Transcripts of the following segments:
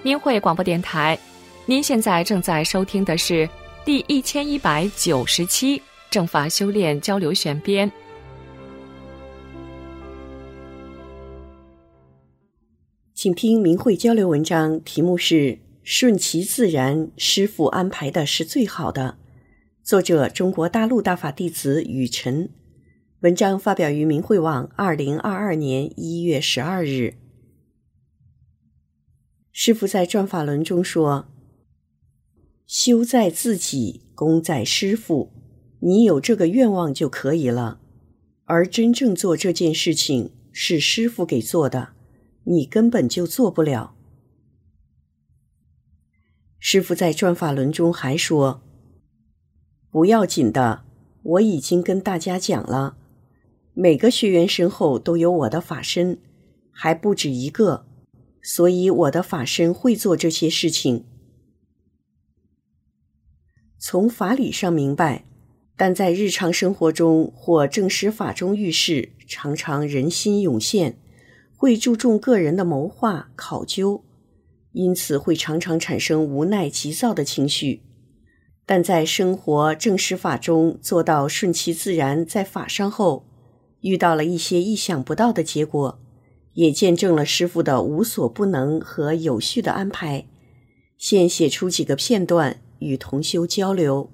明慧广播电台，您现在正在收听的是第1190期正法修炼交流选编。 请听明慧交流文章，题目是顺其自然，师父安排的是最好的。作者中国大陆大法弟子雨辰。文章发表于明慧网2022年1月12日。师父在转法轮中说，修在自己，功在师父，你有这个愿望就可以了。而真正做这件事情是师父给做的，你根本就做不了。师父在转法轮中还说，不要紧的，我已经跟大家讲了，每个学员身后都有我的法身，还不止一个，所以我的法身会做这些事情。从法理上明白，但在日常生活中或正实法中遇事，常常人心涌现，会注重个人的谋划考究，因此会常常产生无奈急躁的情绪。但在生活正实法中做到顺其自然，在法上后遇到了一些意想不到的结果，也见证了师父的无所不能和有序的安排。现写出几个片段与同修交流。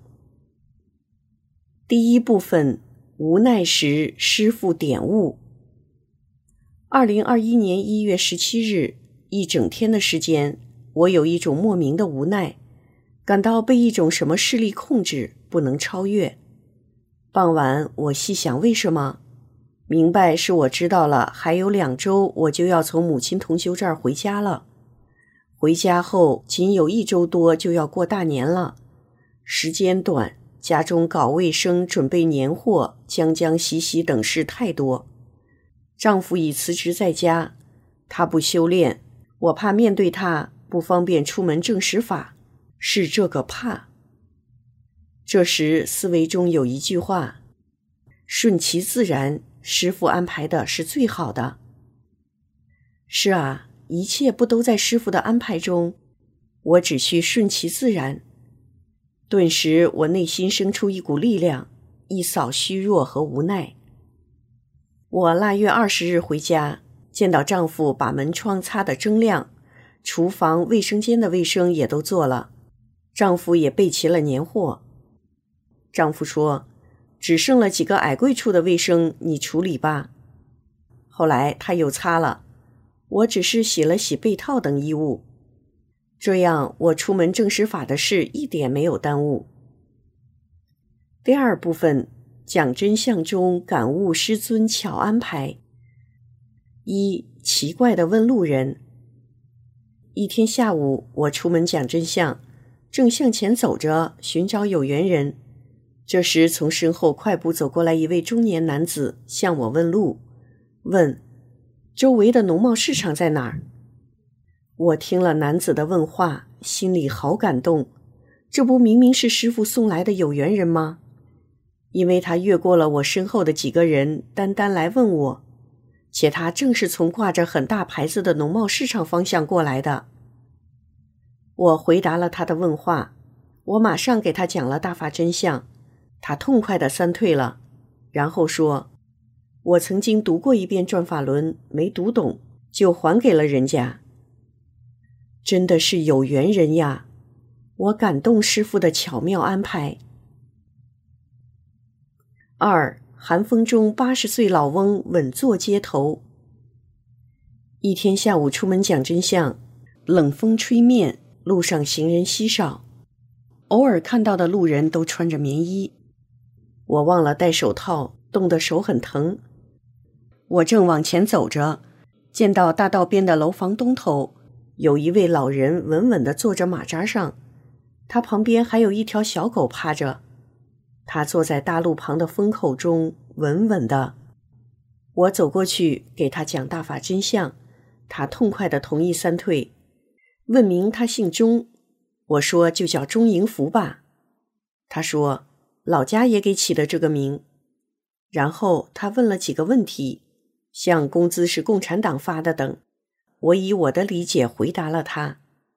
第一部分，无奈时师父点悟。2021年1月17日，一整天的时间，我有一种莫名的无奈，感到被一种什么势力控制，不能超越。傍晚，我细想为什么，明白是我知道了，还有2周我就要从母亲同修这儿回家了。回家后仅有1周多就要过大年了，时间短，家中搞卫生、准备年货、将洗洗等事太多。丈夫已辞职在家，他不修炼，我怕面对他不方便出门正实法，是这个怕。这时思维中有一句话，顺其自然，师父安排的是最好的。是啊，一切不都在师父的安排中，我只需顺其自然。顿时我内心生出一股力量，一扫虚弱和无奈。我腊月20日回家，见到丈夫把门窗擦得锃亮，厨房卫生间的卫生也都做了，丈夫也备齐了年货。丈夫说，只剩了几个矮柜处的卫生，你处理吧。后来他又擦了，我只是洗了洗被套等衣物。这样我出门正实法的事一点没有耽误。第二部分，讲真相中感悟师尊巧安排。1. 奇怪地问路人。一天下午，我出门讲真相，正向前走着寻找有缘人，这时从身后快步走过来一位中年男子，向我问路，问周围的农贸市场在哪儿。我听了男子的问话，心里好感动，这不明明是师父送来的有缘人吗？因为他越过了我身后的几个人，单单来问我，且他正是从挂着很大牌子的农贸市场方向过来的。我回答了他的问话，我马上给他讲了大法真相，他痛快地三退了，然后说，我曾经读过一遍转法轮，没读懂，就还给了人家。真的是有缘人呀，我感动师父的巧妙安排。2. 寒风中80岁老翁稳坐街头。一天下午出门讲真相，冷风吹面，路上行人稀少，偶尔看到的路人都穿着棉衣。我忘了戴手套，冻得手很疼。我正往前走着，见到大道边的楼房东头有一位老人稳稳地坐着马扎上，他旁边还有一条小狗趴着，他坐在大路旁的风口中，稳稳的。我走过去给他讲大法真相，他痛快地同意三退，问明他姓钟，我说就叫钟迎福吧。他说老家也给起的这个名。然后他问了几个问题，像工资是共产党发的等，我以我的理解回答了他。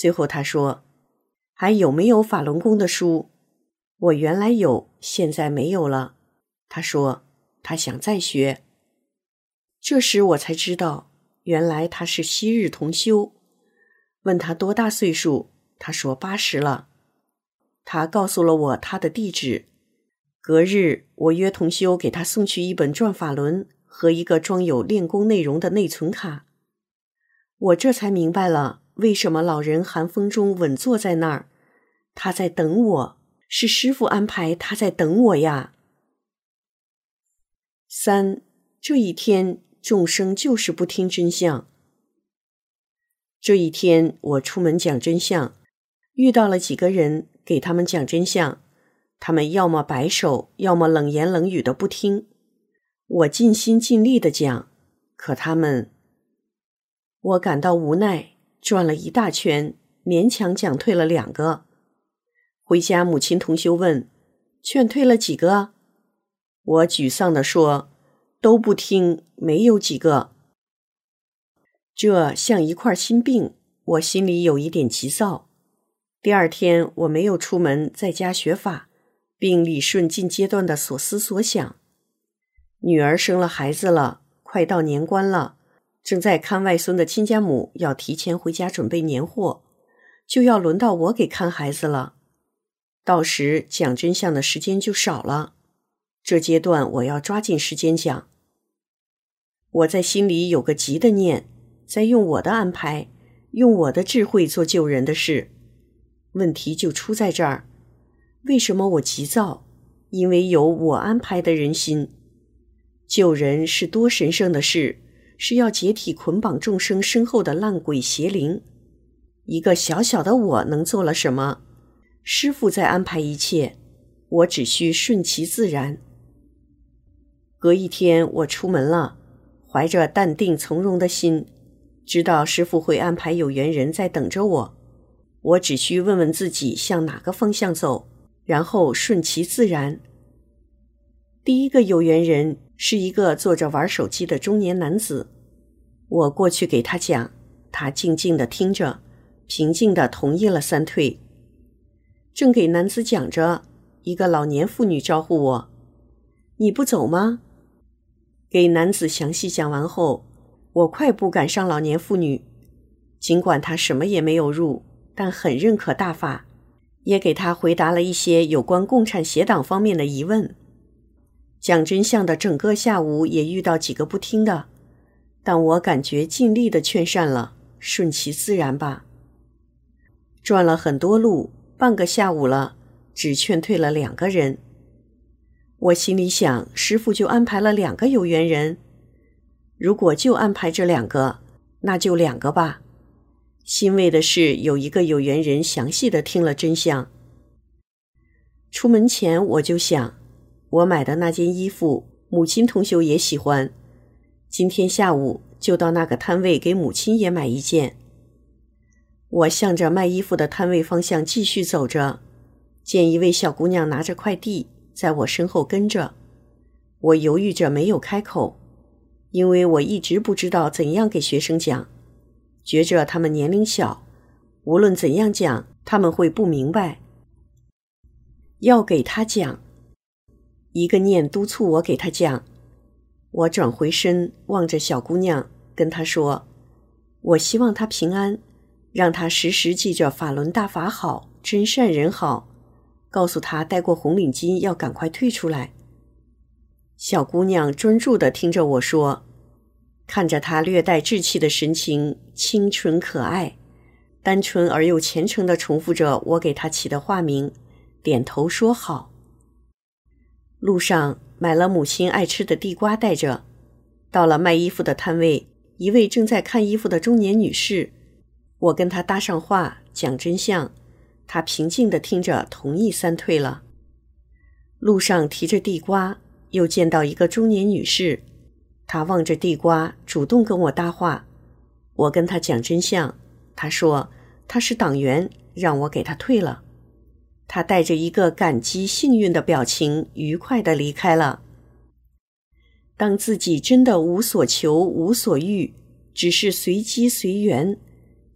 最后他说，还有没有法轮功的书？我原来有，现在没有了。他说他想再学。这时我才知道，原来他是昔日同修。问他多大岁数，他说80了。他告诉了我他的地址。隔日我约同修给他送去一本转法轮和一个装有练功内容的内存卡。我这才明白了，为什么老人寒风中稳坐在那儿，他在等我，是师父安排他在等我呀。3. 这一天众生就是不听真相。这一天我出门讲真相，遇到了几个人，给他们讲真相，他们要么摆手，要么冷言冷语的不听。我尽心尽力的讲，可他们……我感到无奈，转了一大圈，勉强讲退了2个。回家母亲同修问，劝退了几个？我沮丧地说，都不听，没有几个。这像一块心病，我心里有一点急躁。第2天我没有出门，在家学法，并理顺近阶段的所思所想。女儿生了孩子了，快到年关了，正在看外孙的亲家母要提前回家准备年货，就要轮到我给看孩子了。到时讲真相的时间就少了，这阶段我要抓紧时间讲。我在心里有个急的念，在用我的安排，用我的智慧做救人的事。问题就出在这儿，为什么我急躁？因为有我安排的人心。救人是多神圣的事，是要解体捆绑众生身后的烂鬼邪灵。一个小小的我能做了什么？师父在安排一切，我只需顺其自然。隔一天我出门了，怀着淡定从容的心，知道师父会安排有缘人在等着我，我只需问问自己向哪个方向走，然后顺其自然。第一个有缘人是一个坐着玩手机的中年男子，我过去给他讲，他静静地听着，平静地同意了3退。正给男子讲着，一个老年妇女招呼我，你不走吗？给男子详细讲完后，我快步赶上老年妇女，尽管她什么也没有入，但很认可大法，也给她回答了一些有关共产协党方面的疑问。讲真相的整个下午也遇到几个不听的，但我感觉尽力的劝善了，顺其自然吧。转了很多路，半个下午了，只劝退了2个人。我心里想，师父就安排了2个有缘人，如果就安排这2个，那就2个吧。欣慰的是，有一个有缘人详细的听了真相。出门前我就想，我买的那件衣服，母亲同修也喜欢，今天下午就到那个摊位给母亲也买一件。我向着卖衣服的摊位方向继续走着，见一位小姑娘拿着快递在我身后跟着。我犹豫着没有开口，因为我一直不知道怎样给学生讲，觉着他们年龄小，无论怎样讲他们会不明白。要给他讲，一个念督促我给他讲。我转回身望着小姑娘，跟她说，我希望她平安，让她时时记着法轮大法好，真善人好，告诉她戴过红领巾要赶快退出来。小姑娘专注地听着我说，看着她略带稚气的神情，清纯可爱，单纯而又虔诚地重复着我给她起的化名，点头说好。路上买了母亲爱吃的地瓜带着，到了卖衣服的摊位，一位正在看衣服的中年女士，我跟她搭上话，讲真相，她平静地听着，同意3退了。路上提着地瓜，又见到一个中年女士，她望着地瓜，主动跟我搭话，我跟她讲真相，她说她是党员，让我给她退了。她带着一个感激幸运的表情，愉快地离开了。当自己真的无所求无所欲，只是随机随缘，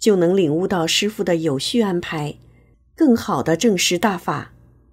就能领悟到师父的有序安排，更好地证实大法。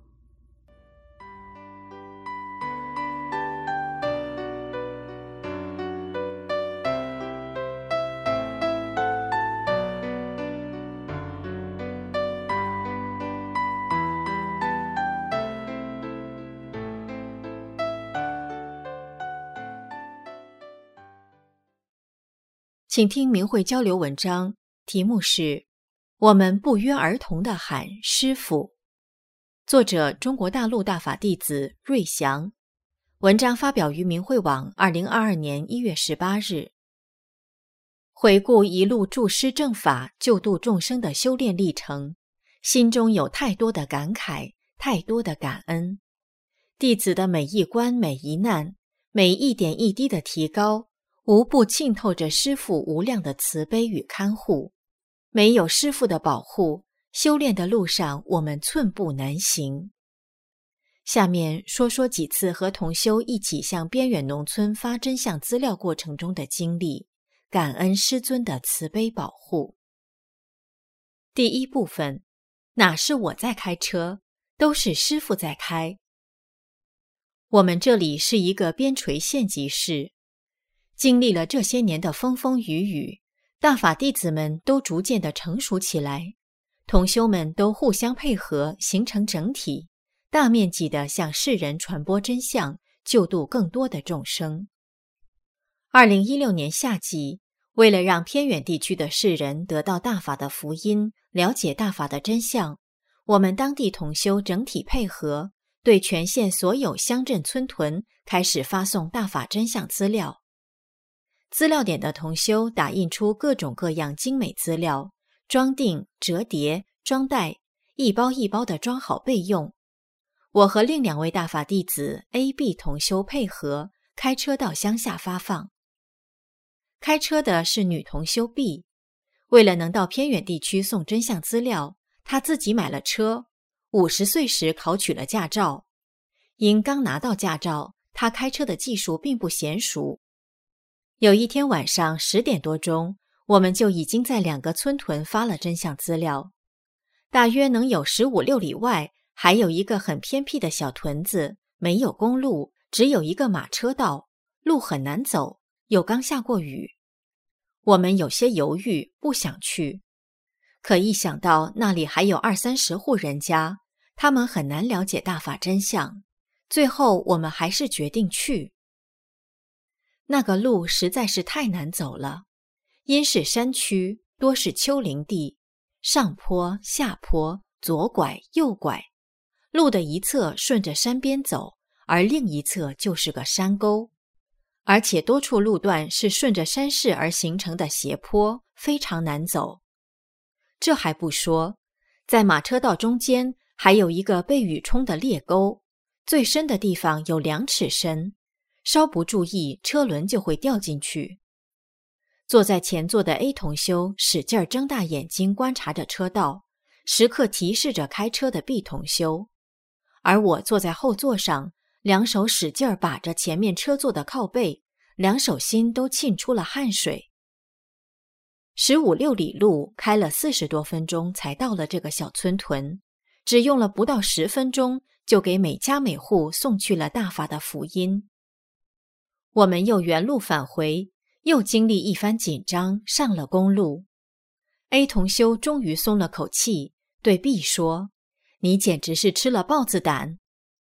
请听明慧交流文章，题目是我们不约而同地喊师父。作者中国大陆大法弟子瑞祥。文章发表于明慧网2022年1月18日。回顾一路助师正法救度众生的修炼历程，心中有太多的感慨，太多的感恩。弟子的每一关每一难，每一点一滴的提高，无不浸透着师父无量的慈悲与看护。没有师父的保护，修炼的路上我们寸步难行。下面说说几次和同修一起向边远农村发真相资料过程中的经历，感恩师尊的慈悲保护。第一部分，哪是我在开车，都是师父在开。我们这里是一个边陲县级市，经历了这些年的风风雨雨，大法弟子们都逐渐的成熟起来，同修们都互相配合，形成整体，大面积的向世人传播真相，救度更多的众生。2016年夏季，为了让偏远地区的世人得到大法的福音，了解大法的真相，我们当地同修整体配合，对全县所有乡镇村屯开始发送大法真相资料。资料点的同修打印出各种各样精美资料，装订、折叠、装袋，一包一包的装好备用。我和另2位大法弟子 A、B 同修配合，开车到乡下发放。开车的是女同修 B， 为了能到偏远地区送真相资料，她自己买了车，50岁时考取了驾照。因刚拿到驾照，她开车的技术并不娴熟。有一天晚上10点多钟，我们就已经在2个村屯发了真相资料。大约能有15、16里外，还有一个很偏僻的小屯子，没有公路，只有一个马车道，路很难走，又刚下过雨。我们有些犹豫，不想去。可一想到那里还有20-30户人家，他们很难了解大法真相，最后我们还是决定去。那个路实在是太难走了，因是山区，多是丘陵地，上坡、下坡，左拐、右拐，路的一侧顺着山边走，而另一侧就是个山沟，而且多处路段是顺着山势而形成的斜坡，非常难走。这还不说，在马车道中间还有一个被雨冲的裂沟，最深的地方有2尺深，稍不注意，车轮就会掉进去。坐在前座的 A 同修使劲睁大眼睛观察着车道，时刻提示着开车的 B 同修，而我坐在后座上，2手使劲把着前面车座的靠背，2手心都沁出了汗水。15、16里路开了40多分钟才到了这个小村屯，只用了不到10分钟就给每家每户送去了大法的福音。我们又原路返回，又经历一番紧张，上了公路。A 同修终于松了口气，对 B 说：“你简直是吃了豹子胆。”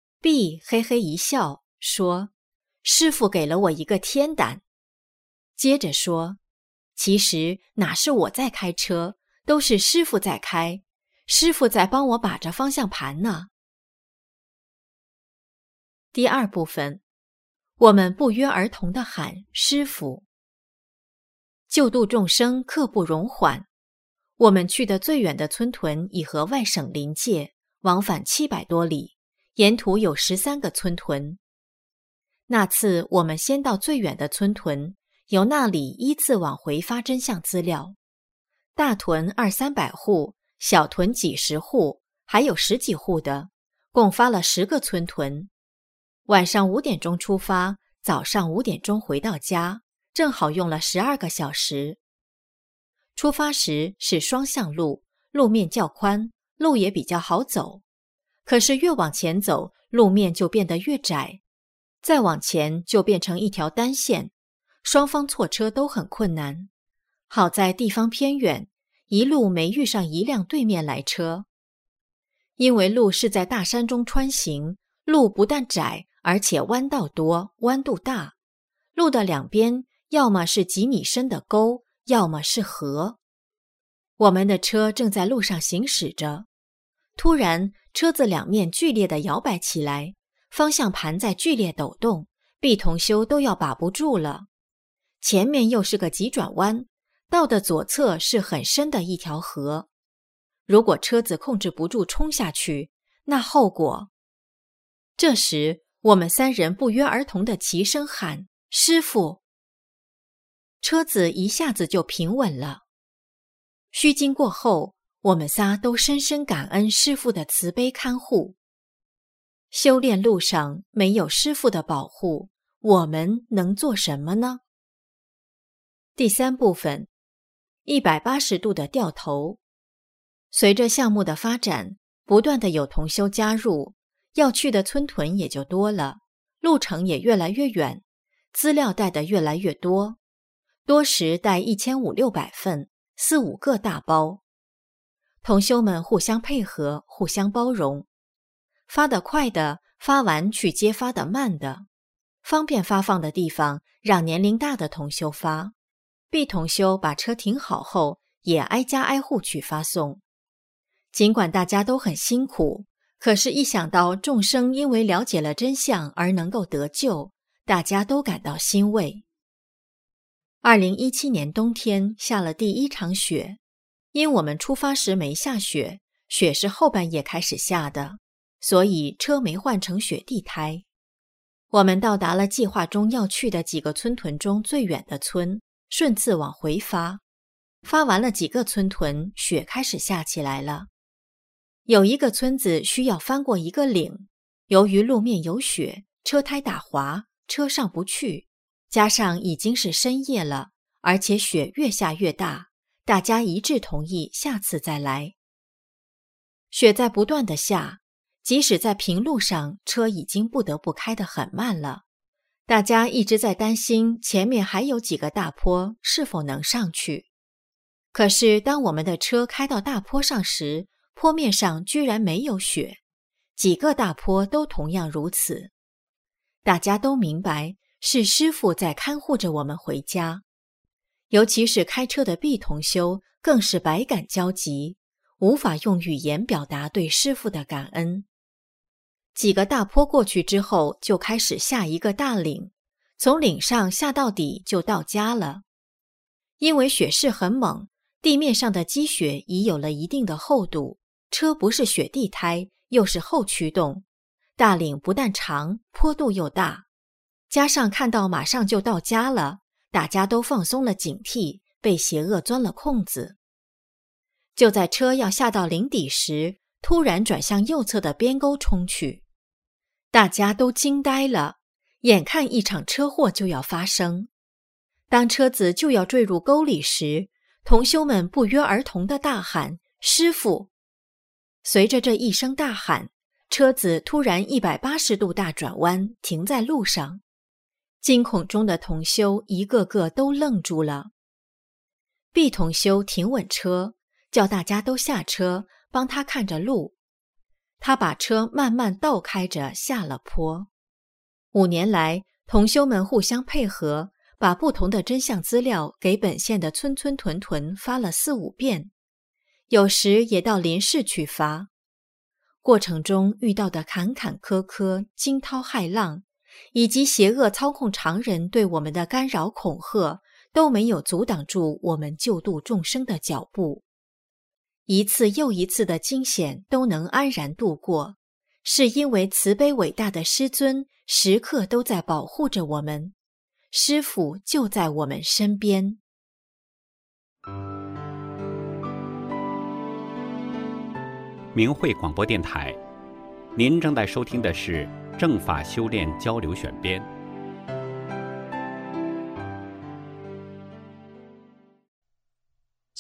B 嘿嘿一笑，说：“师父给了我一个天胆。”接着说：“其实哪是我在开车，都是师父在开，师父在帮我把着方向盘呢。”第2部分，我们不约而同地喊师父。救度众生刻不容缓，我们去的最远的村屯已和外省邻界，往返700多里，沿途有13个村屯。那次我们先到最远的村屯，由那里依次往回发真相资料。大屯200-300户，小屯几十户，还有10几户的，共发了10个村屯。晚上5点钟出发，早上5点钟回到家，正好用了12个小时。 出发时是双向路，路面较宽，路也比较好走。可是越往前走，路面就变得越窄，再往前就变成一条单线，双方错车都很困难。好在地方偏远，一路没遇上一辆对面来车。因为路是在大山中穿行，路不但窄，而且弯道多，弯度大。路的两边要么是几米深的沟，要么是河。我们的车正在路上行驶着，突然车子两面剧烈地摇摆起来，方向盘在剧烈抖动，毕同修都要把不住了。前面又是个急转弯，道的左侧是很深的一条河。如果车子控制不住冲下去，那后果……这时我们三人不约而同地齐声喊：师傅！车子一下子就平稳了。虚惊过后，我们仨都深深感恩师父的慈悲看护。修炼路上没有师父的保护，我们能做什么呢？第三部分，180度的掉头。随着项目的发展，不断的有同修加入，要去的村屯也就多了，路程也越来越远，资料带得越来越多，多时带1500-600份，4、5个大包。同修们互相配合，互相包容，发得快的发完去接发得慢的，方便发放的地方让年龄大的同修发。毕同修把车停好后，也挨家挨户去发送。尽管大家都很辛苦，可是一想到众生因为了解了真相而能够得救，大家都感到欣慰。2017年冬天下了第一场雪，因我们出发时没下雪，雪是后半夜开始下的，所以车没换成雪地胎。我们到达了计划中要去的几个村屯中最远的村，顺次往回发。发完了几个村屯，雪开始下起来了。有一个村子需要翻过一个岭，由于路面有雪，车胎打滑，车上不去，加上已经是深夜了，而且雪越下越大，大家一致同意下次再来。雪在不断地下，即使在平路上，车已经不得不开得很慢了。大家一直在担心前面还有几个大坡是否能上去。可是当我们的车开到大坡上时，坡面上居然没有雪，几个大坡都同样如此。大家都明白是师父在看护着我们回家，尤其是开车的毕同修更是百感交集，无法用语言表达对师父的感恩。几个大坡过去之后，就开始下一个大岭，从岭上下到底就到家了。因为雪势很猛，地面上的积雪已有了一定的厚度，车不是雪地胎，又是后驱动，大岭不但长，坡度又大，加上看到马上就到家了，大家都放松了警惕，被邪恶钻了空子。就在车要下到岭底时，突然转向右侧的边沟冲去，大家都惊呆了，眼看一场车祸就要发生。当车子就要坠入沟里时，同修们不约而同地大喊：师父！随着这一声大喊，车子突然180度大转弯，停在路上。惊恐中的同修一个个都愣住了。毕同修停稳车，叫大家都下车，帮他看着路。他把车慢慢倒开着下了坡。5年来，同修们互相配合，把不同的真相资料给本县的村屯发了4、5遍，有时也到邻市去发。过程中遇到的坎坎坷坷、惊涛骇浪，以及邪恶操控常人对我们的干扰恐吓，都没有阻挡住我们救度众生的脚步。一次又一次的惊险都能安然度过，是因为慈悲伟大的师尊时刻都在保护着我们，师父就在我们身边。 明慧广播电台，您正在收听的是正法修炼交流选编。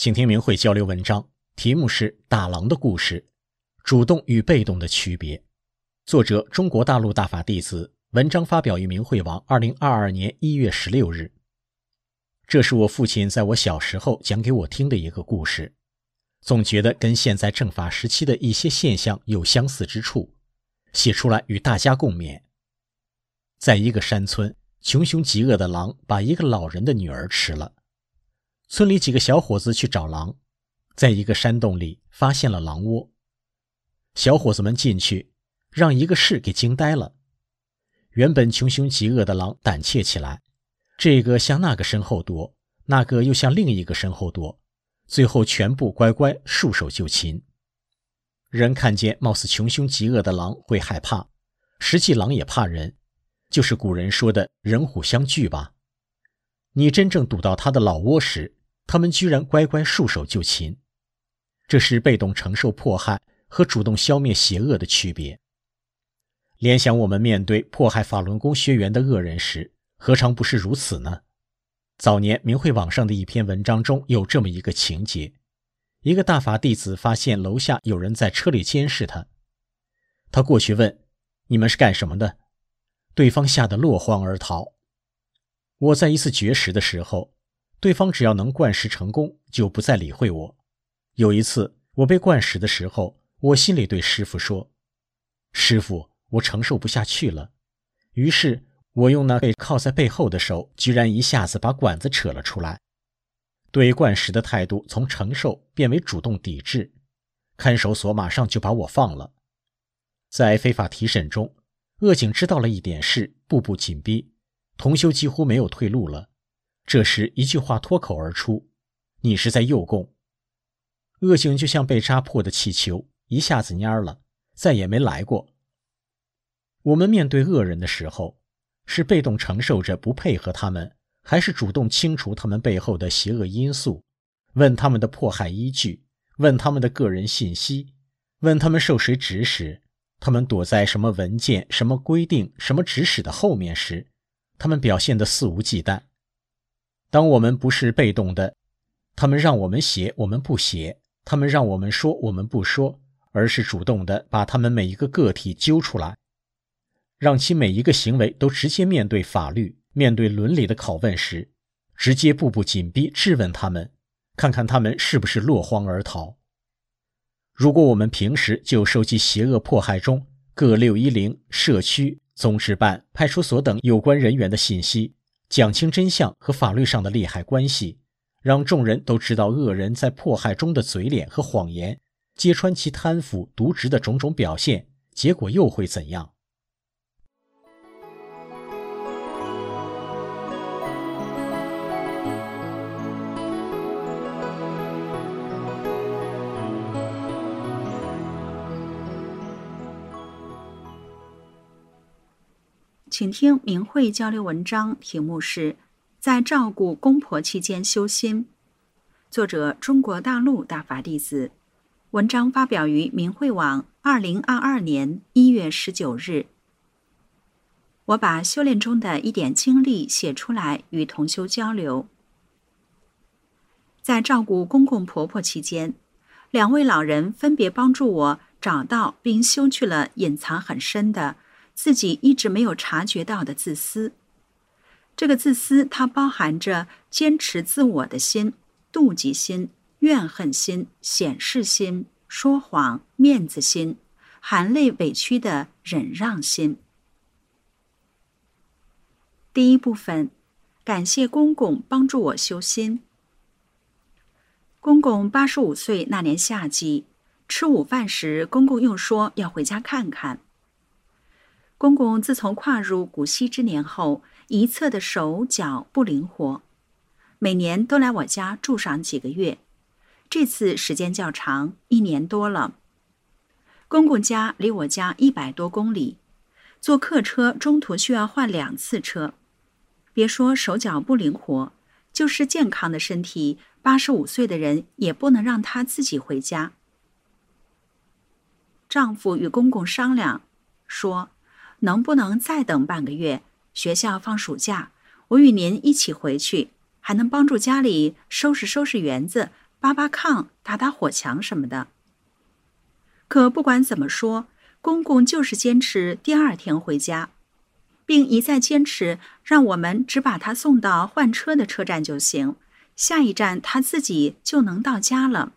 请听明慧交流文章，题目是《打狼的故事：主动与被动的区别》，作者中国大陆大法弟子，文章发表于明慧网2022年1月16日。这是我父亲在我小时候讲给我听的一个故事，总觉得跟现在政法时期的一些现象有相似之处，写出来与大家共勉。在一个山村，穷凶极恶的狼把一个老人的女儿吃了。村里几个小伙子去找狼，在一个山洞里发现了狼窝。小伙子们进去，让一个士给惊呆了。原本穷凶极恶的狼胆怯起来，这个向那个身后躲，那个又向另一个身后躲，最后全部乖乖束手就擒。人看见貌似穷凶极恶的狼会害怕，实际狼也怕人，就是古人说的人虎相惧吧。你真正堵到他的老窝时，他们居然乖乖束手就擒。这是被动承受迫害和主动消灭邪恶的区别。联想我们面对迫害法轮功学员的恶人时，何尝不是如此呢？早年明慧网上的一篇文章中有这么一个情节，一个大法弟子发现楼下有人在车里监视他，他过去问：你们是干什么的？对方吓得落荒而逃。我在一次绝食的时候，对方只要能灌食成功，就不再理会我。有一次我被灌食的时候，我心里对师父说：师父，我承受不下去了。于是我用那被靠在背后的手，居然一下子把管子扯了出来。对灌食的态度从承受变为主动抵制，看守所马上就把我放了。在非法提审中，恶警知道了一点事，步步紧逼，同修几乎没有退路了。这时一句话脱口而出：你是在诱供。恶警就像被扎破的气球，一下子蔫了，再也没来过。我们面对恶人的时候，是被动承受着不配合他们，还是主动清除他们背后的邪恶因素，问他们的迫害依据，问他们的个人信息，问他们受谁指使，他们躲在什么文件、什么规定、什么指使的后面时，他们表现得肆无忌惮。当我们不是被动的，他们让我们写我们不写，他们让我们说我们不说，而是主动的把他们每一个个体揪出来，让其每一个行为都直接面对法律、面对伦理的拷问时，直接步步紧逼质问他们，看看他们是不是落荒而逃。如果我们平时就收集邪恶迫害中各610、社区、综治办、派出所等有关人员的信息，讲清真相和法律上的利害关系，让众人都知道恶人在迫害中的嘴脸和谎言，揭穿其贪腐渎职的种种表现，结果又会怎样？ 请听明慧交流文章，题目是在照顾公婆期间修心，作者中国大陆大法弟子，文章发表于明慧网2022年1月19日。我把修炼中的一点经历写出来与同修交流。在照顾公公婆婆期间，2位老人分别帮助我找到并修去了隐藏很深的自己一直没有察觉到的自私。这个自私它包含着坚持自我的心、妒忌心、怨恨心、显示心、说谎、面子心，含泪委屈的忍让心。第一部分，感谢公公帮助我修心。公公85岁那年夏季，吃午饭时，公公又说要回家看看。公公自从跨入古稀之年后，一侧的手脚不灵活，每年都来我家住上几个月，这次时间较长，1年多了。公公家离我家100多公里，坐客车中途需要换2次车。别说手脚不灵活，就是健康的身体，85岁的人也不能让他自己回家。丈夫与公公商量，说能不能再等半个月，学校放暑假，我与您一起回去，还能帮助家里收拾收拾园子， 扒扒炕、打打火墙什么的。可不管怎么说，公公就是坚持第二天回家，并一再坚持让我们只把他送到换车的车站就行，下一站他自己就能到家了。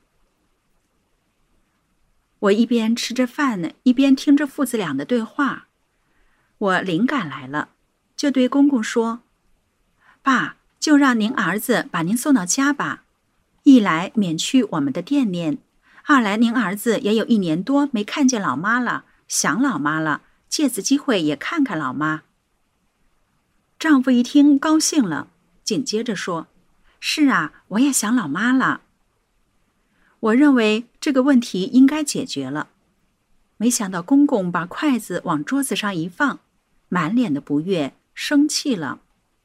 我一边吃着饭，一边听着父子俩的对话。我灵感来了，就对公公说：“爸，就让您儿子把您送到家吧，一来免去我们的惦念，二来您儿子也有1年多没看见老妈了，想老妈了，借此机会也看看老妈。”丈夫一听高兴了，紧接着说：“是啊，我也想老妈了。”我认为这个问题应该解决了，没想到公公把筷子往桌子上一放，满脸的不悦，生气了。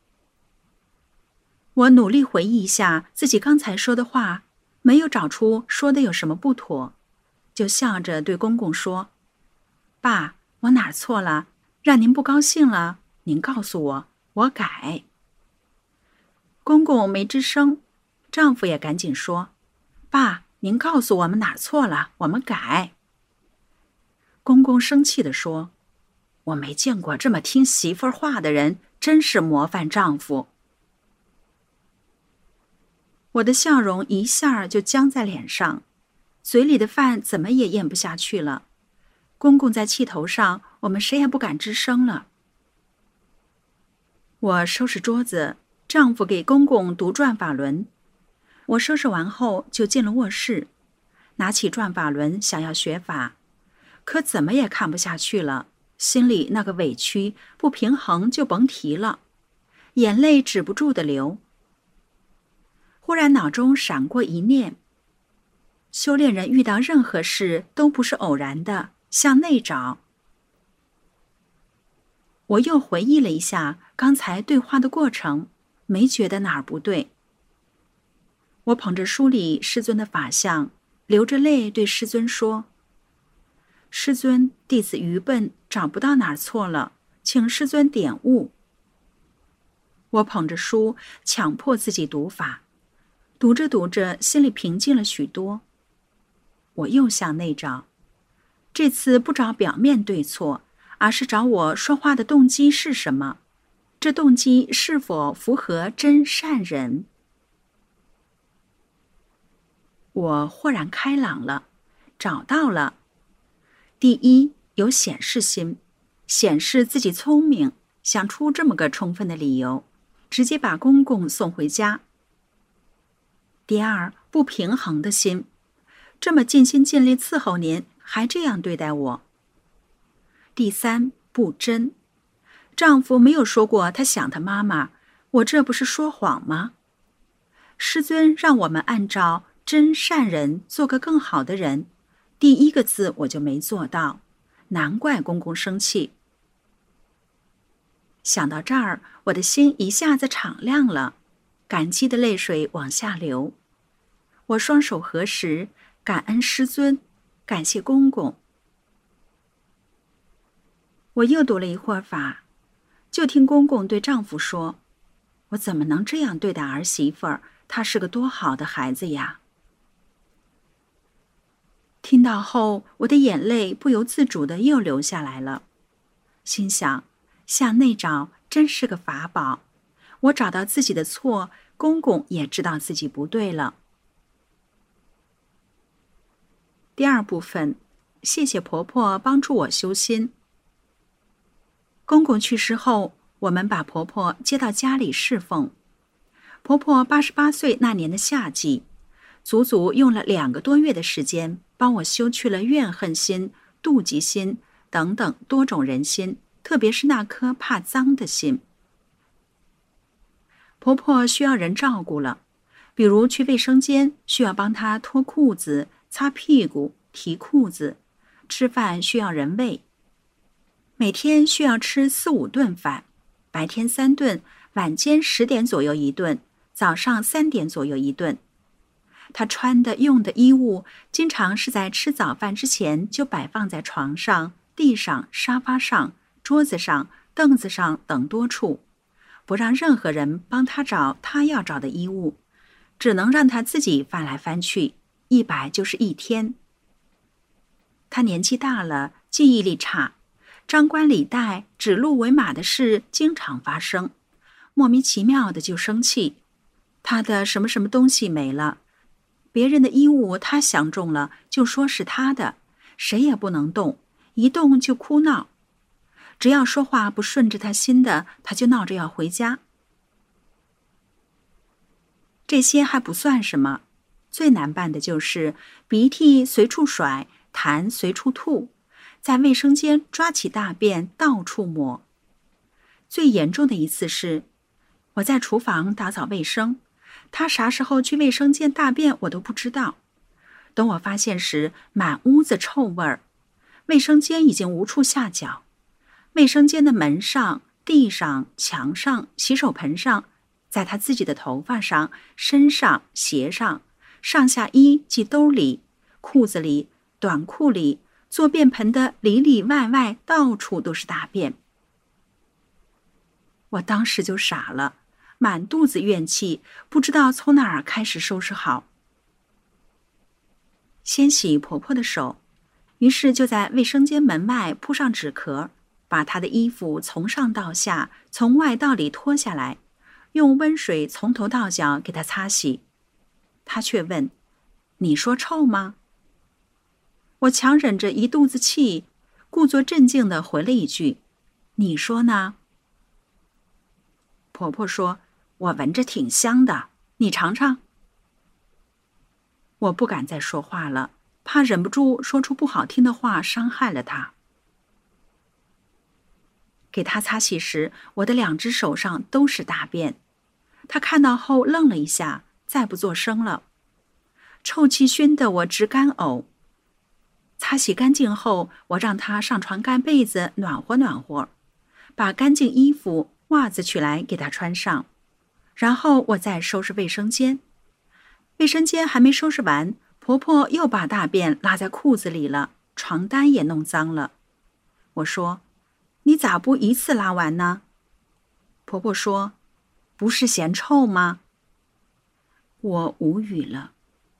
我努力回忆一下自己刚才说的话，没有找出说的有什么不妥，就笑着对公公说：“爸，我哪儿错了？让您不高兴了，您告诉我，我改。”公公没吱声，丈夫也赶紧说：“爸，您告诉我们哪儿错了，我们改。”公公生气地说：“我没见过这么听媳妇儿话的人，真是模范丈夫。”我的笑容一下就僵在脸上，嘴里的饭怎么也咽不下去了。公公在气头上，我们谁也不敢吱声了。我收拾桌子，丈夫给公公读转法轮。我收拾完后就进了卧室，拿起转法轮想要学法，可怎么也看不下去了，心里那个委屈不平衡就甭提了，眼泪止不住的流。忽然脑中闪过一念，修炼人遇到任何事都不是偶然的，向内找。我又回忆了一下刚才对话的过程，没觉得哪儿不对。我捧着书里师尊的法相，流着泪对师尊说：“师尊，弟子愚笨，找不到哪儿错了，请师尊点悟。”我捧着书，强迫自己读法，读着读着，心里平静了许多。我又向内找，这次不找表面对错，而是找我说话的动机是什么，这动机是否符合真善忍。我豁然开朗了，找到了。第一，有显示心，显示自己聪明，想出这么个充分的理由，直接把公公送回家。第二，不平衡的心，这么尽心尽力伺候您，还这样对待我。第三，不真，丈夫没有说过他想他妈妈，我这不是说谎吗？师尊让我们按照真善人做个更好的人，第一个字我就没做到，难怪公公生气。想到这儿，我的心一下子敞亮了，感激的泪水往下流。我双手合十，感恩师尊，感谢公公。我又读了一会儿法，就听公公对丈夫说：“我怎么能这样对待儿媳妇儿？她是个多好的孩子呀！”听到后，我的眼泪不由自主的又流下来了，心想，向内找真是个法宝，我找到自己的错，公公也知道自己不对了。第二部分，谢谢婆婆帮助我修心。公公去世后，我们把婆婆接到家里侍奉。婆婆88岁那年的夏季，足足用了2个多月的时间，帮我修去了怨恨心、妒忌心等等多种人心，特别是那颗怕脏的心。婆婆需要人照顾了，比如去卫生间需要帮她脱裤子、擦屁股、提裤子，吃饭需要人喂。每天需要吃4、5顿饭，白天3顿，晚间10点左右1顿，早上3点左右1顿。她穿的用的衣物经常是在吃早饭之前就摆放在床上、地上、沙发上、桌子上、凳子上等多处，不让任何人帮她找她要找的衣物， 只能让他自己翻来翻去，100就是1天。他年纪大了，记忆力差，张冠李戴、指鹿为马的事经常发生，莫名其妙的就生气。他的什么什么东西没了，别人的衣物他相中了，就说是他的，谁也不能动，一动就哭闹。只要说话不顺着他心的，他就闹着要回家。这些还不算什么，最难办的就是鼻涕随处甩，痰随处吐，在卫生间抓起大便到处抹。最严重的一次是，我在厨房打扫卫生，他啥时候去卫生间大便我都不知道。等我发现时，满屋子臭味儿，卫生间已经无处下脚。卫生间的门上、地上、墙上、洗手盆上，在他自己的头发上、身上、鞋上、上下衣及兜里、裤子里、短裤里，坐便盆的里里外外到处都是大便。我当时就傻了，满肚子怨气，不知道从哪儿开始收拾好。先洗婆婆的手，于是就在卫生间门外铺上纸壳，把她的衣服从上到下，从外到里脱下来，用温水从头到脚给她擦洗。她却问：“你说臭吗？”我强忍着一肚子气，故作镇静地回了一句：“你说呢？”婆婆说：“我闻着挺香的，你尝尝。”我不敢再说话了，怕忍不住说出不好听的话，伤害了她。给她擦洗时，我的2只手上都是大便。她看到后愣了一下，再不作声了。臭气熏得我直干呕。擦洗干净后，我让她上床盖被子，暖和暖和，把干净衣服、袜子取来给她穿上，然后我再收拾卫生间。卫生间还没收拾完，婆婆又把大便拉在裤子里了，床单也弄脏了。我说：“你咋不一次拉完呢？”婆婆说：“不是嫌臭吗？”我无语了。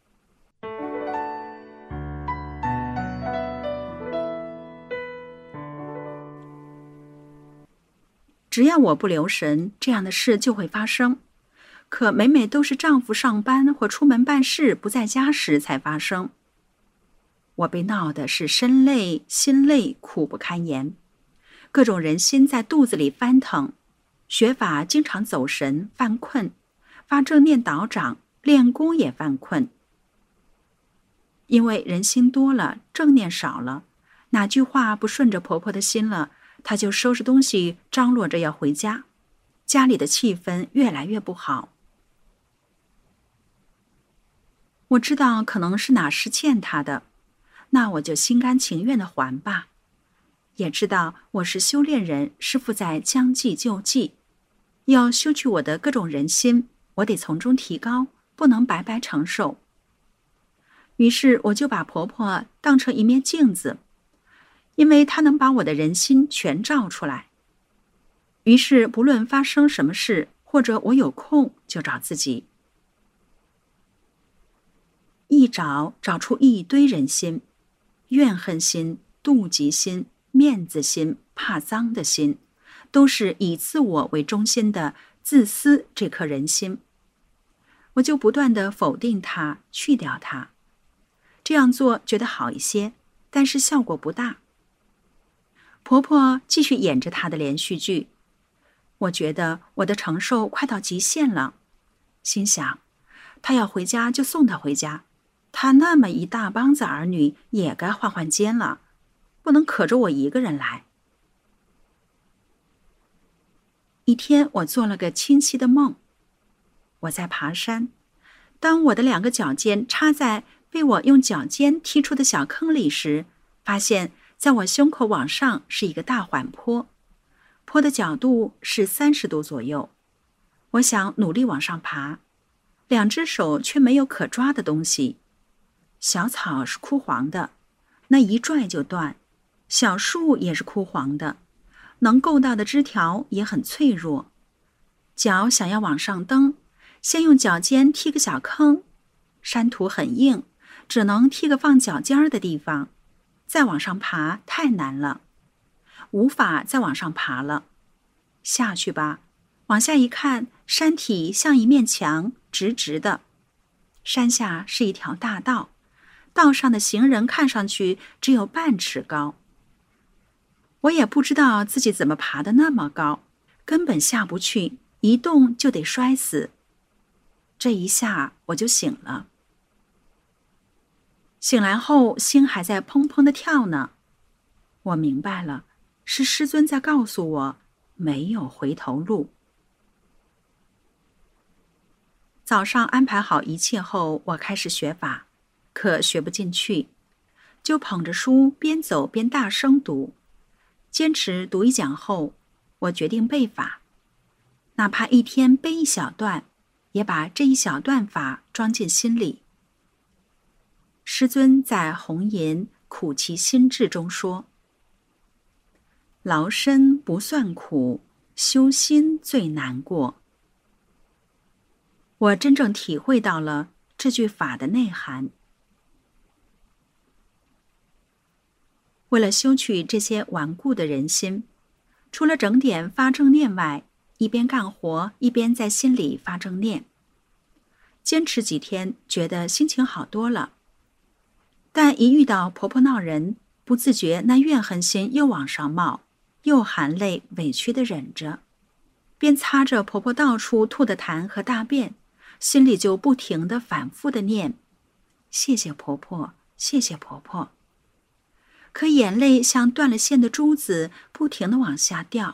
只要我不留神，这样的事就会发生。可每每都是丈夫上班或出门办事不在家时才发生。我被闹的是身累心累，苦不堪言，各种人心在肚子里翻腾，学法经常走神犯困，发正念倒长，练功也犯困。因为人心多了，正念少了，哪句话不顺着婆婆的心了，她就收拾东西张罗着要回家，家里的气氛越来越不好。我知道可能是哪事欠她的，那我就心甘情愿地还吧。也知道我是修炼人，师父在将计就计，要修去我的各种人心，我得从中提高，不能白白承受。于是我就把婆婆当成一面镜子，因为她能把我的人心全照出来。于是不论发生什么事，或者我有空就找自己。一找出一堆人心，怨恨心、妒忌心、面子心、怕脏的心，都是以自我为中心的自私这颗人心。我就不断地否定它，去掉它。这样做觉得好一些，但是效果不大。婆婆继续演着她的连续剧，我觉得我的承受快到极限了，心想，她要回家就送她回家，她那么一大帮子儿女也该换换肩了，不能可着我一个人来。一天我做了个清晰的梦，我在爬山，当我的2个脚尖插在被我用脚尖踢出的小坑里时，发现在我胸口往上是一个大缓坡，坡的角度是30度左右。我想努力往上爬，2只手却没有可抓的东西。小草是枯黄的，那一拽就断；小树也是枯黄的，能够到的枝条也很脆弱。脚想要往上蹬， 先用脚尖踢个小坑，山土很硬，只能踢个放脚尖的地方，再往上爬太难了，无法再往上爬了。下去吧，往下一看，山体像一面墙，直直的。山下是一条大道，道上的行人看上去只有半尺高。我也不知道自己怎么爬得那么高，根本下不去，一动就得摔死。这一下我就醒了。醒来后，心还在砰砰地跳呢。我明白了，是师尊在告诉我，没有回头路。早上安排好一切后，我开始学法，可学不进去，就捧着书边走边大声读。坚持读一讲后，我决定背法，哪怕一天背一小段，也把这一小段法装进心里。师尊在《红岩苦其心志》中说：劳身不算苦，修心最难过。我真正体会到了这句法的内涵。为了修去这些顽固的人心，除了整点发正念外，一边干活一边在心里发正念。坚持几天，觉得心情好多了。但一遇到婆婆闹人，不自觉那怨恨心又往上冒，又含泪委屈地忍着，边擦着婆婆到处吐的痰和大便，心里就不停地反复地念：谢谢婆婆，谢谢婆婆。可眼泪像断了线的珠子，不停地往下掉。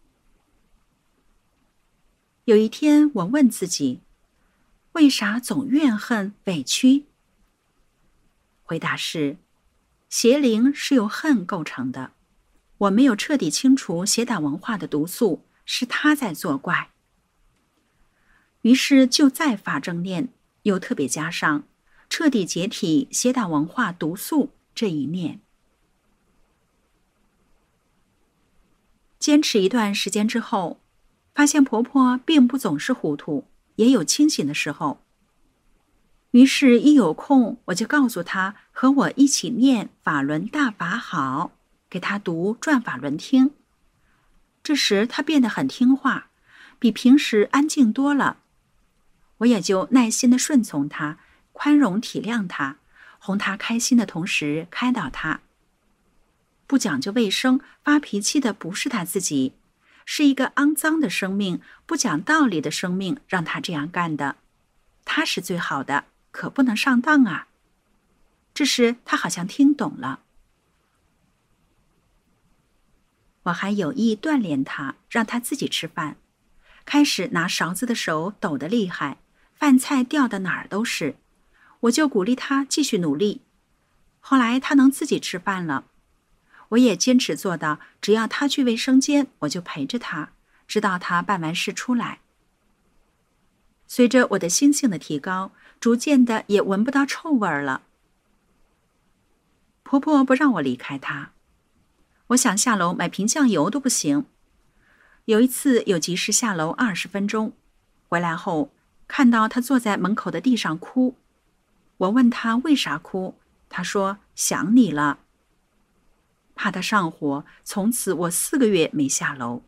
有一天，我问自己，为啥总怨恨委屈？回答是，邪灵是由恨构成的，我没有彻底清除邪党文化的毒素，是他在作怪。于是就再发正念，又特别加上彻底解体邪党文化毒素这一念。坚持一段时间之后，发现婆婆并不总是糊涂，也有清醒的时候。于是一有空，我就告诉她和我一起念法轮大法好，给她读转法轮听。这时她变得很听话，比平时安静多了。我也就耐心地顺从她，宽容体谅她，哄她开心的同时开导她。不讲究卫生、发脾气的不是她自己，是一个肮脏的生命、不讲道理的生命让她这样干的。她是最好的，可不能上当啊。这时她好像听懂了。我还有意锻炼她，让她自己吃饭。开始拿勺子的手抖得厉害，饭菜掉到哪儿都是。我就鼓励她继续努力。后来她能自己吃饭了。我也坚持做到，只要她去卫生间，我就陪着她，直到她办完事出来。随着我的心性的提高，逐渐的也闻不到臭味了。婆婆不让我离开她，我想下楼买瓶酱油都不行。有一次有急事下楼20分钟，回来后看到她坐在门口的地上哭。我问她为啥哭，她说想你了。怕她上火，从此我4个月没下楼。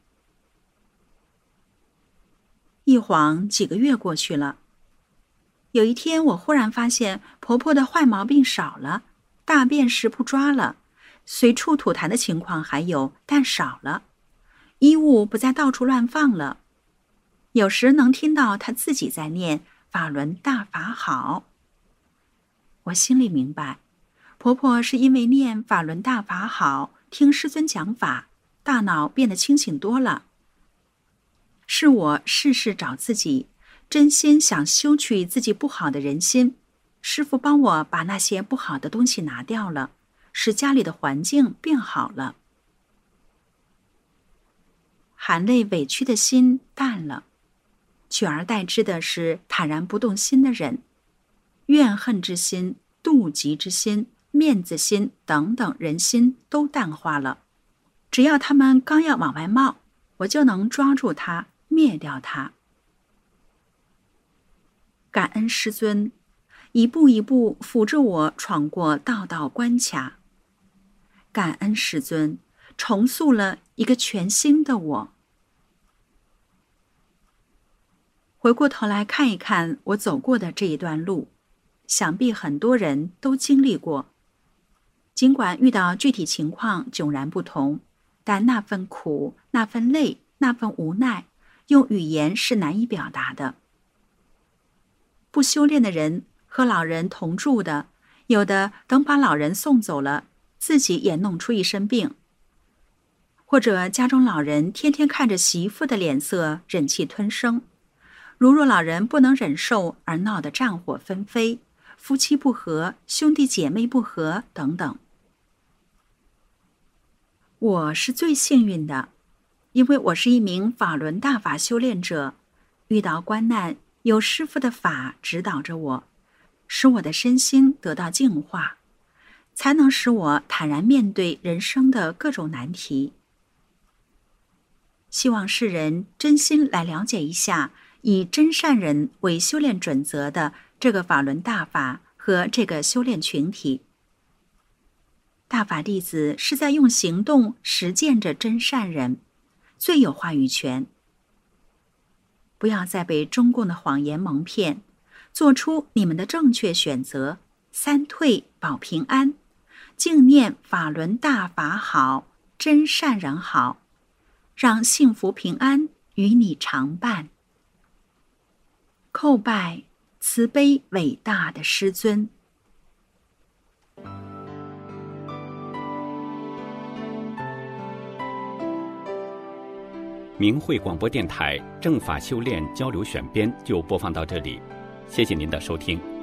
一晃几个月过去了，有一天我忽然发现婆婆的坏毛病少了，大便时不抓了，随处吐痰的情况还有，但少了，衣物不再到处乱放了。有时能听到她自己在念法轮大法好。我心里明白，婆婆是因为念法轮大法好，听师尊讲法，大脑变得清醒多了。是我事事找自己，真心想修去自己不好的人心，师父帮我把那些不好的东西拿掉了，使家里的环境变好了。含泪委屈的心淡了，取而代之的是坦然不动心的忍，怨恨之心、妒忌之心、面子心等等人心都淡化了。只要他们刚要往外冒，我就能抓住它，灭掉它。 感恩师尊，一步一步扶着我闯过道道关卡。感恩师尊，重塑了一个全新的我。回过头来看一看我走过的这一段路，想必很多人都经历过。尽管遇到具体情况迥然不同，但那份苦、那份累、那份无奈，用语言是难以表达的。不修炼的人和老人同住的，有的等把老人送走了，自己也弄出一身病，或者家中老人天天看着媳妇的脸色忍气吞声，如若老人不能忍受而闹得战火纷飞，夫妻不和，兄弟姐妹不和等等。我是最幸运的，因为我是一名法轮大法修炼者，遇到关难有师父的法指导着我，使我的身心得到净化，才能使我坦然面对人生的各种难题。希望世人真心来了解一下以真善人为修炼准则的这个法轮大法和这个修炼群体。大法弟子是在用行动实践着真善人，最有话语权。不要再被中共的谎言蒙骗，做出你们的正确选择，三退保平安，净念法轮大法好，真善人好，让幸福平安与你常伴。叩拜慈悲伟大的师尊。 明慧广播电台正法修炼交流选编就播放到这里，谢谢您的收听。